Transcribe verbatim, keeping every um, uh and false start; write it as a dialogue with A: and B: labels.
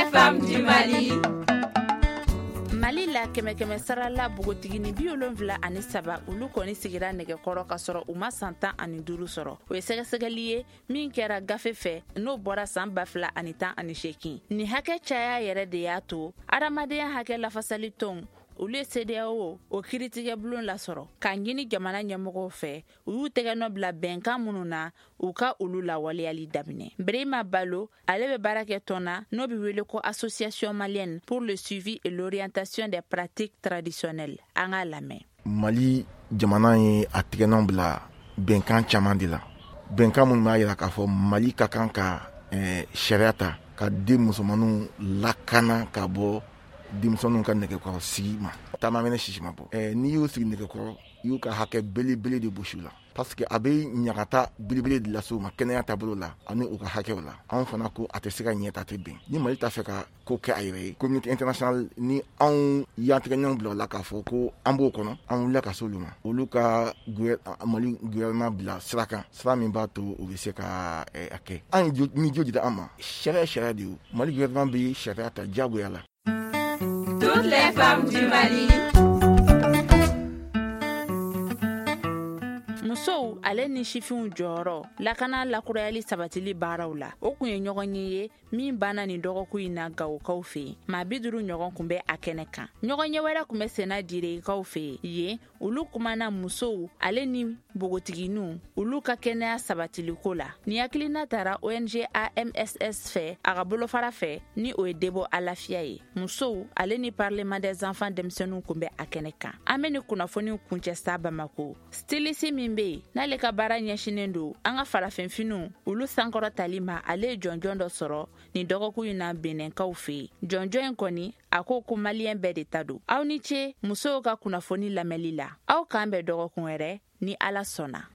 A: femmes du Mali.
B: Mali la kɛmɛ kɛmɛ sara la bogotigini bi wolonwula ani saba olu kɔni sigira nɛgɛkɔrɔ ka sɔrɔ u ma san tan ani duuru sɔrɔ. O ye sɛgɛsɛgɛli ye min kɛra gafe fɛ n'o bɔra san ba fila ani tan ani seegin. Ni hakɛ caya yɛrɛ de y'a to adamadenya hakɛ lafasali tɔn olu ye C D A O o kiiritigɛ bulon lasɔrɔ k'a ɲini jamana ɲɛmɔgɔw fɛ u y'u tɛgɛnɔ bila bɛnkan minnu na u ka olu lawaleyali daminɛ. Birima Balo ale bɛ baara kɛ tɔn na n'o bɛ wele ko Association malienne pour le suivi et l'orientation des pratiques traditionnelles. An k'a lamɛn.
C: Mali jamana ye a tɛgɛnɔ bila bɛnkan caman de la. Bɛnkan minnu b'a jira k'a fɔ Mali ka kan ka eh, sariya ta ka den musomanninw lakana ka bɔ denmisɛnninw ka nɛgɛkɔrɔ sigi ma. Taama mɛnɛ sisi ma bɔ. Eh, n'i y'u sigi nɛgɛkɔrɔ i y'u ka hakɛ belebele de bosi la. Parce que a bɛ ɲagata belebele de lase u ma kɛnɛya taabolo la ani u ka hakɛw la. Anw fana ko a tɛ se ka ɲɛ ta tɛ bɛn. Ni Mali t'a fɛ ka ko kɛ a yɛrɛ ye, communauté internationale ni anw y'an tɛgɛɲɔgɔn bila o la k'a fɔ ko an b'o kɔnɔ, an wulila ka se olu ma. Olu ka Mali gouvernement bila sira kan, sira min b'a to u bɛ se ka eh, a kɛ. An ye min jo dira an ma, sariya sariya de ye. Mali gouvernement bɛ sariya ta diyagoya la.
A: Toutes les femmes du Mali.
B: Musow ale ni sifinw jɔyɔrɔ lakana lakurayali sabatili baaraw la o kun ye ɲɔgɔn ye ye min banna ni dɔgɔkun in na Gawokaw fɛ yen. Maa bi duuru ɲɔgɔn kun bɛ a kɛnɛ kan. Ɲɔgɔn ye wɛrɛ kun bɛ Sena Direkaw fɛ yen. Olu kumana musow ale ni bogotiginiw olu ka kɛnɛya sabatiliko la. Ni hakilina taara O N G A M S S fɛ a ka bolofara fɛ ni o ye Debo Alafiya ye. Musow ale ni Parlement des enfants denmisɛnninw kun bɛ a kɛnɛ kan. An bɛ ni kunnafoniw kuncɛ sa Bamako. Stilisi min bɛ yen n'ale ka baara ɲɛsinen don an ka farafinfiniw olu sankɔrɔ tali ma ale ye jɔnjɔn dɔ sɔrɔ ni dɔgɔkun in na Benenkaw fɛ yen. Jɔnjɔn in kɔni a ko ko maliyɛn bɛɛ de ta don. Aw ni ce musow ka kunnafoni lamɛnli la. Aw k'an bɛn dɔgɔkun wɛrɛ ni Ala sɔnna.